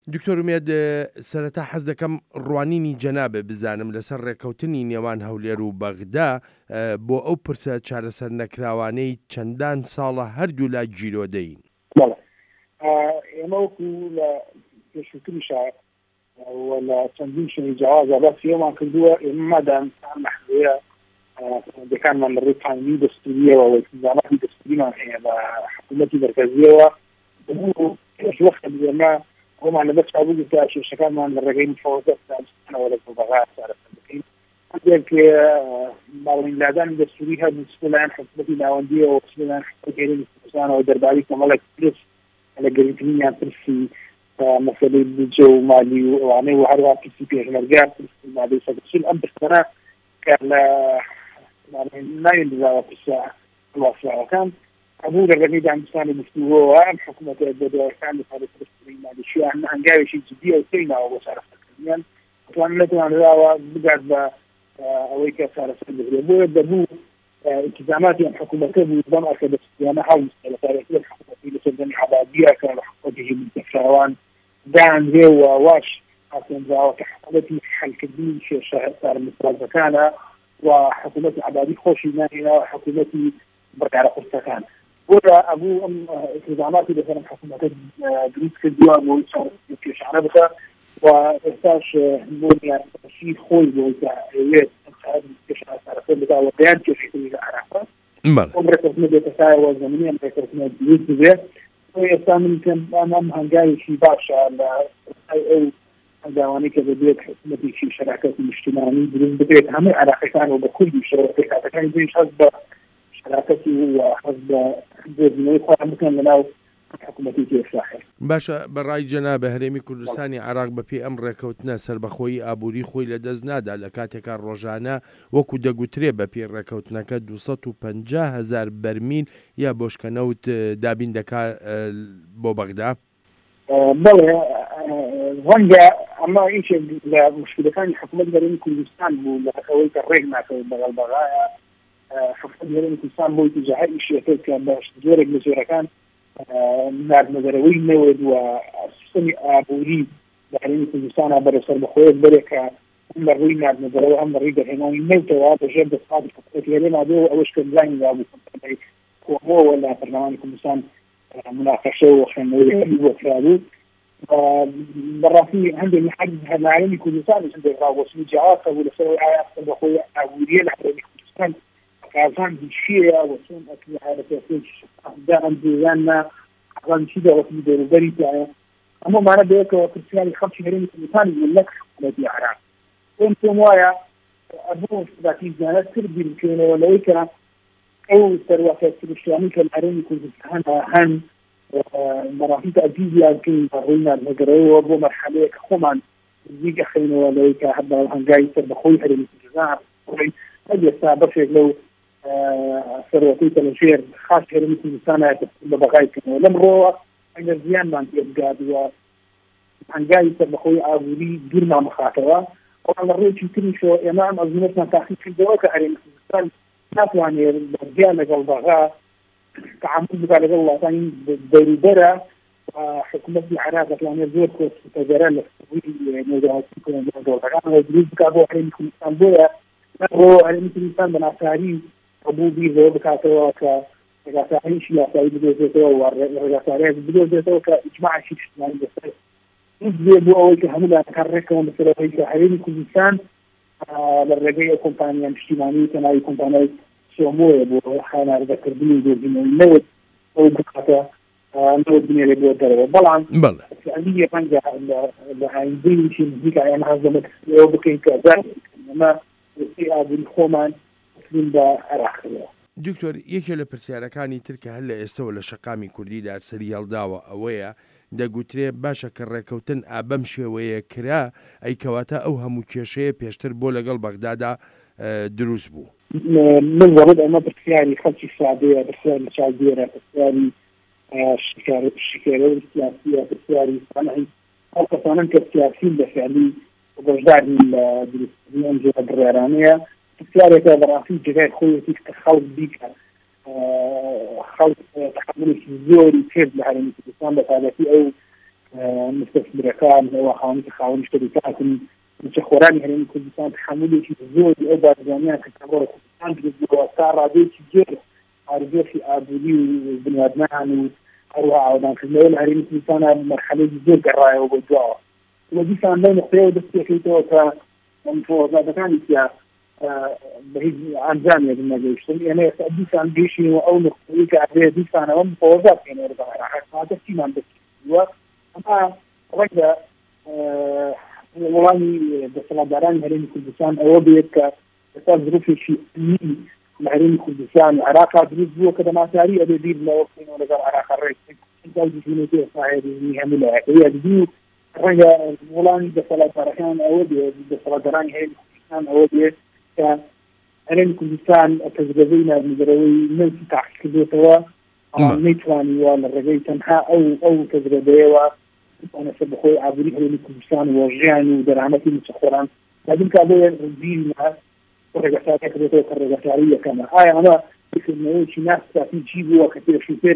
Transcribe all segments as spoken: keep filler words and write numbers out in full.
دکتۆر ومێد سەرەتا حەز دەکەم ڕوانینی جەنابێ بزانم لەسەر ڕێکەوتنی نێوان هەولێر و بەغدا بۆ ئەو پرسە چارەسەر نەکراوانەی چەندان ساڵە هەردوو لا گیرۆ دەین. ئێمە وەکو لە پێشووتری شار لە چەندین شوێنی جیاوازە بەسیەوەمان کردووە ئێمە مادام مەحدودەیە دەکانمان لە ڕێی قانونی دەستوریەوە و التزاماتی دەستوریمان هەیە بە حکوومەتی مەرکەزیەوە وەختە ئێمە ئەومان لەبەر چابوو تا کێشەکانمان لە ڕێگەی مفاوضەتەوە لە بەغا چارەسەر بکەین. هەندێک باڵندادانی دەستوری هەبوو لەلایەن حکوومەتی ناوەندیەوە و لەلایەن حکوومەتی هێرشی کوردستانەوە دەربارەی کۆمەڵێک پرس لە گرنگترینیان پرسی مەسەلەی بودجە و مالی و ئەوانەی و هەروە پرسی پێشمەرگە پرسی مادەی سەدەچل ئەم پرسانە کە لە ناوێندراوە پرسە واسراوەکان هەبوو لە ڕێگەی دانیشتوانی گفتوگۆوە ئەم حکوومەتە بەدەوەکان لەسەر پرسی مالیشیان هەنگاوێکی جددی و سەیناوە بۆ چارەسەرکردنیان ئەتوان نەتوانراوە بگات بە ئەوەی کە چارەسەر بکرێت بۆیە دەبوو التزاماتی ئەم حکوومەتە بوو بەم ئەرکە دەستوریانە هەڵویستە لە تاریخی حکوومەتی لەسەردەمی عەبادیە کە لە حکوومەتێکی مستەفراوان دانرێ و واش هاتوونراوە کە حکوومەتی حەلکردنی کێشە سارمستازەکانە و حکوومەتی عەبادی خۆشی نانێنەوە حکوومەتی بڕیارە قورسەکان بۆدا ئەبوو ئەم التزاماتی لەسەر ئەم حکوومەتە دروست کردووە بۆی کێشانە بکە و ئێستاش بۆ نیازی خۆی بۆی کە ئەوێت کێشانە سارەسەر بکات و بەیان کێشەکردنی لە عێراق ئەم ڕێکەوتنە بێتە سایەوە زەمینی ئەم ڕێکەوتنە دروست بێت ئێستا من ئەم هەنگاوێکی باشە لە ئەو هەنگاوانەی کە دەبێت حکوومەتێکی شەراکەتی نیشتیمانی دروست بکرێت هەموو عێراقیەکان و بە کوردی شەراکەتەکانی دویش هەست بە شراکەتی و حەز بە بۆزینەوەی خۆیان بکەن لەناو حکوومەتی ئێستاخێر. باشە بەڕای جەنابە هەرێمی کوردستانی عێراق بەپێی ئەم ڕێکەوتنە سەربەخۆیی ئابووری خۆی لەدەست نادا لە کاتێکا ڕۆژانە وەکو دەگوترێ بەپێی ڕێکەوتنەکە دووسەد و پەنجا هەزار بەرمیل یا بۆشکەنەوت دابین دەکات بۆ بەغدا. بەڵێ ڕەنگە ئەمە هیچێک لە مشکلەکانی حکوومەت هەرێمی کوردستان بوو لە ئەوەی کە ڕێک ناکەوێت بەگەڵ بەغایە حکوومەت هەرێمی کوردستان بۆی تجاهەت ئیشەکە کە بەش جۆرێک لە جۆرەکان ناردنەدەرەوەی نەوێت و سیستەمی ئابووری لە هەرێمی کوردستانە بەرەسەر بەخۆیەک بەرێکە هەم لە ڕووی ناردنەدەرەوە هەم لە ڕووی دەرهێنانی نەوتەوە بەژێر دەسەڵاتی حکوومەتی هەرێما بۆ ئەوەش کە بڵاوی وابوو کۆمەوە لە پەرلەمانی کوردستان مناقەشە و خوێندنەوەی بۆ کرابوو بەڕاستی هەندێک هەرێمی کوردستان هەندێک ڕاوەسنی جیاواز هەبوو لەسەر ئایا بەخۆی ئابووریە لە هەرێمی کوردستان کارزان دیشیە وەچۆن ئەکلی حالەتێکی دائم دیزاننا ئەوان چی دەوەتی دەوروبەری تایە ئەمە مانە بەیەکەوە پرسیاری خەڵکی هەرێمی کوردستانی وەک حکوومەتی عێراق پێم پێم وایە ئەبوو ذاتی زیانەت کرد بیرکردنەوە لەوەی کە ئەو سەرواتە سروشتیانی کە لە هەرێمی کوردستان هەن بەڕاستی تەعجیزیان کرد بە ڕووی ناردنەدەرەوەیەوە بۆ مەرحەلەیەک خۆمان نزیک ئەخەینەوە لەوەی کە هەنگاوی سەربەخۆی هەرێمی کوردستان ئێستا بەشێک لەو سەرەتی تەلەژێر خاص هەرێمی کوردستانە بە بەغایکردنەوە لەمڕۆوە ئەگەر زیانمان پێ بگات وە هەنگاوی سەربەخۆی ئابووری دوورمان بخاتەوە ئەوان لە ڕێکی تریشەوە ئێمە ئەم ئەزمونەتمان تاقیید کردەوە کە هەرێمی کوردستان ناتوانێت بەرگیان لەگەڵ بەغا تعامل بکات لەگەڵ وڵاتانی دەوروبەرە حکوومەتی عێراق دەتوانێت زۆر کۆسپەدەرە لە سەروی نێوداوەتی کۆمەڵگەکانەوە دروست بکات بۆ هەرێمی کوردستان بۆیە بۆ هەرێمی کوردستان بە ناچاری هەبوو بیر لەوە بکاتەوە کە ڕێگاساریشی یاسایی بدۆزێتەوە و ڕێگاساریەک بدۆزێتەوە کە ئیجماعی نیشتیمانی بەسەر بێ بۆ ئەوەی کە هەموو لاکار ڕێکەوە بەسەرەوەی کە هەرێمی کوردستان لە ڕێگەی ئەو کۆمپانیا نیشتیمانی کە ناوی کۆمپانیای سۆمۆیە بۆ خاناردەکردنی و دۆزینەوەی نەوت ئەو بکاتە نەوت بنێرێ بۆ دەرەوە بەڵام فعلیە ڕەنگە لە ئایندەیەکی نزیکە ئێمە هەست دەمە ئەوە بکەین کە ئەمە ئابووری خۆمان دکتۆر یەکێ لە پرسیارەکانی ترکە هەر لە ئێستەوە لە شەقامی کوردیدا سەری هەڵداوە ئەوەیە دەگوترێ باشە کە ڕێکەوتن ئابەم شێوەیە کرا ئەی کەواتە ئەو هەموو کێشەیە پێشتر بۆ لەگەڵ بەغدادا دروست بوو. من وەڵێت ئەمە پرسیاری خەڵکی سادەیە پرسیاری چاودێرە پرسیاری شکێرە و سیاسیە پرسیاری سانەی ئەو کەسانن کە سیاسین بەفعلی بەشداری لە دروستکردنی ئەم جۆرە بڕیارانەیە پرسیارێکە بەڕاستی جگای خۆیەتی کە خەڵک بیکە خەڵک تحملێکی زۆری کرد لە هەرێمی کوردستان بە تایبەتی ئەو مستثمرەکان ئەوە خاوەنی خاوەنی شتێکاتن مچەخۆرانی هەرێمی کوردستان تحملێکی زۆری ئەو بارزانیان کە تاڕۆ کوردستان دروستبووە تا ڕادەیەکی جێر ئارزوێکی ئابووری و بنیادنان و هەروە ئاودانکردنەوە لە هەرێمی کوردستانە مەرحەلەیەکی زۆر گەڕایەوە بۆ دواوە وە دیسان لەو نقطەیەوە دەست پێکەیتەوە کە مفۆزاتەکانی تیا بە هیچ ئەنجامێک نەگەیشتن ئێمە دیسان گەیشتینەوە ئەو نقطەیە کە ئەبێ دیسانەوە مفۆزات بکەینەوە بە عێراق دەستیمان دەستیوە ئەمە ڕەنگە وەڵامی دەسەڵاتدارانی هەرێمی کوردستان ئەوە بێت کە ئێستا ظروفێکی ئەمنی لە هەرێمی کوردستان و عێراقا دروست بووە کە دەماسیاری ئەبێ بیر لەوە بکەینەوە لەگەڵ عێراقا ڕێک ساحێری هەموو لایەکەیە دوو ڕەنگە وەڵامی دەسەڵاتدارەکان ئەوە بێت دەسەڵاتدارانی هەرێمی کوردستان ئەوە بێت کە هەرێمی کوردستان تەجربەی ناردنگەرەوەی نەوتی تاقیق کردوێتەوە نەیتوانیوە لە ڕێگەی تەنها ئەو ئەو تەجربەیەوە أنا سبخوي عبري هذي كردستان وجيان ودرامتي متخوران لكن كابو بيل مع الرجال كذا الرجالية كمان هاي أنا بس إنه شيء ناس في جيبوا كثير شيء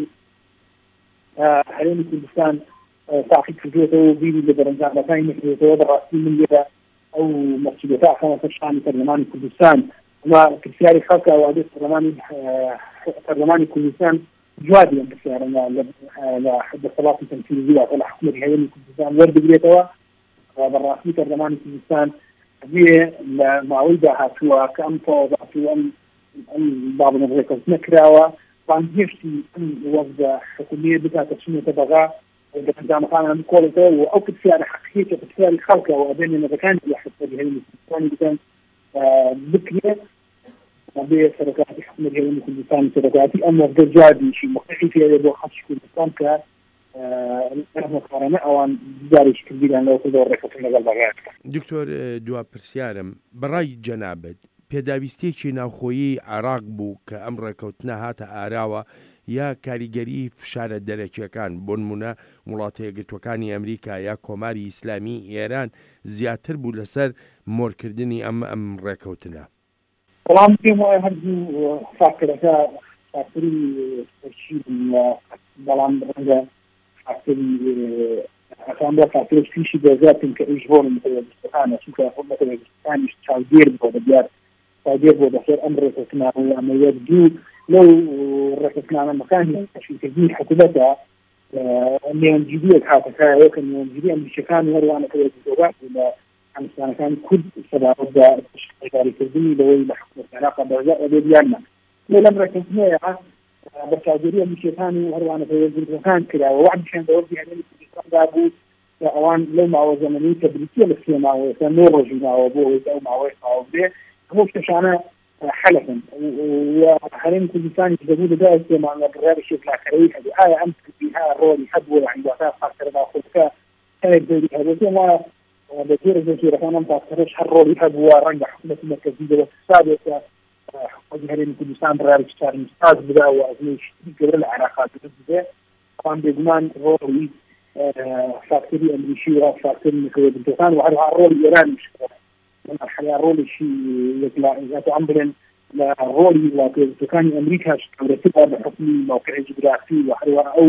هذي كردستان تعقيد في جوته بيل اللي برنجان مكان في جوته براسي من جدا أو مسجد تاعهم في الشام برلمان كردستان ما كثير خلق وعدد برلمان برلمان كردستان جوادي بسيارنا لحد الصلاة التنفيذية ولا حكومة هيئة كردستان ورد بليتوا بالرئاسية برلمان كردستان هي لمعويدة هاتوا كأم فوضاتوا أم أم بعض النظريات نكراوا طبعا يشتي أم وفد حكومية بتاع تسمية تبغى إذا ما كان كولته أو كتير حقيقة كتير خلقه وأبين إن إذا كان يحس بهذه الكردستان كان بكرة بشركات حكومة هيئة كردستان شركاتي أما في جادي شيء مختلف في هذا الوقت كردستان ك مقارنة أو جاري كبير لو كدور ركبت من البغاء. دكتور دوا برسيارم براي جنابت پێداویستێکی ناوخۆیی عێراق بوو کە ئەم ڕێکەوتنە هاتە ئاراوە یا کاریگەری فشارە دەرەکیەکان بۆ نمونە وڵاتە یەکگرتووەکانی ئەمریکا یا کۆماری ئیسلامی ئێران زیاتر بوو لەسەر مۆرکردنی ئەم ئەم ڕێکەوتنە. بەڵام پێم وایە هەردوو فاکتەرەکە فاکتەری تەرکیب بەڵام ڕەنگە فاکتەری ئەسان بە فاکتەرێک پیشی دەزاتن کە ئەویش بۆ متەوەجستەکانە چونکە متەوەجستەکانیش چاودێر بۆ دەبیار چاودێر بۆ بەسەر ئەم ڕێکەوتنانە ئەمەیە دوو لەو ڕێکەوتنانەکانی تەشکیلکردنی حکوومەتە نێوەنجیبیەک هاتەکایەوە کە نێوەنجیبی ئەمریکەکانی هەروانەکەوێتەوە لە ئەمریکانەکانی کورد سەبارەت بە تشکیلکردنی لەوەی لە حکوومەت عێراق بەرزە ئەبێ بیانمان لەم ڕێکەوتنەیە بە چاودێری ئەمریکەکانی هەروانەکەوێتەکان کراوە وعدیان بەوەردی هەرێمی کوردستاندا بوو کە ئەوان لەو ماوە زەمەنەی کە بریتیە لە سێ ماوەیەکە نۆ ڕۆژی ماوە بۆ ئەوەی ئەو ماوەی تەواو بێ هەموو شتەشانە حەلەکن هەرێمی کوردستانی دەبوو لەدای سێ مانگە بڕیارێکی بلاکەرەوەی هەبێ ئایا ئەم کردیها ڕۆلی هەبووە یعنی واتە فاکتەرە داخۆکە هەرێک دەوری هەبێت ما بە جۆرە جۆرەکان ئەم فاکتەرەش هەر ڕۆلی هەبووە ڕەنگە حکوومەتی مەرکەزی دەوە سابێتە حکوومەتی هەرێمی کوردستان بڕیارێکی چارمستاز بداوە ئەزمەیشتی گەورە لە عێراق دروست بێ ئەوان بێگومان ڕۆڵی فاکتەری ئەمریکی و فاکتەری نەکەوێتەکان و هەروها ڕۆڵی ئێرانیش مرحلة رولي شيء يطلع عمبرن لرولي وكان أمريكا شكلتها بحكم موقع جغرافي وحروا أو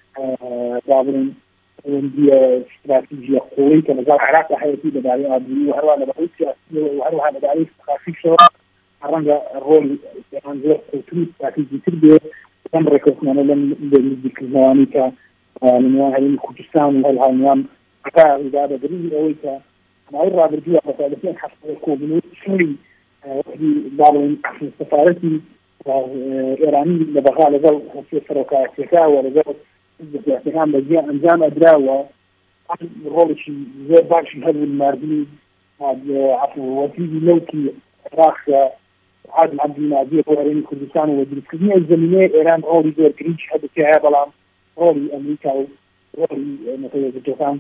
بعضهم عندي استراتيجية قوية كنظام العراق حياتي بداري أبي وحروا أنا بقول سياسية وحروا أنا بداري خفيف شوية حرنا الرول يعني زي قوتي استراتيجية تربية كم ركزنا لم نذكر زمانك من وين كردستان وهالعنوان حتى إذا بدري أويك معرض برجوع بسالتين حتى يكون شوي وحدي بعض السفارتي إيراني لبغاء لذو في فرقات شكا ولذو الاهتمام بجي أنجام أدراوة عن رول شيء زي بارشي هذا الماردي عفوا وفيدي لوكي راخ عاد عبد المعدي وهرين كردستان ودرس كذي الزمنية إيران رولي زي كريش هذا فيها بلام رولي أمريكا ورولي مثلا الجوكان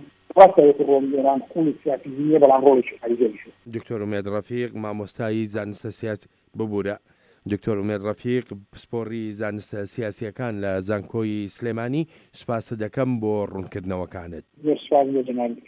دكتور أميد رفيق مامۆستایی زانستە سیاسی ببوورە دکتۆر ئومێد ڕەفیق پسپۆڕی زانستە سیاسیەکان لە زانکۆی سلێمانی سوپاس دەکەم بۆ ڕوونکردنەوەکانت.